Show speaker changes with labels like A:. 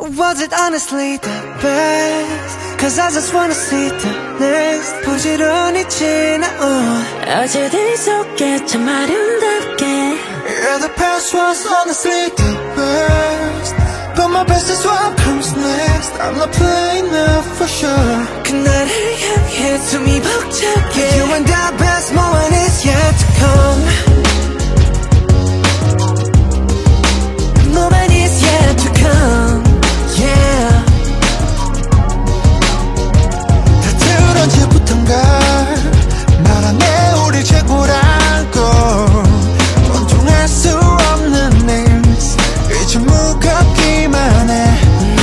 A: Was it honestly the best? Cause I just wanna see the next. 부지런히 지나온
B: 어제들 속에 참 아름답게.
A: Yeah, the past was honestly the best, but my best is what comes next. I'm not playing now for sure. 그날을 향해 숨이 벅차게. You and the best moment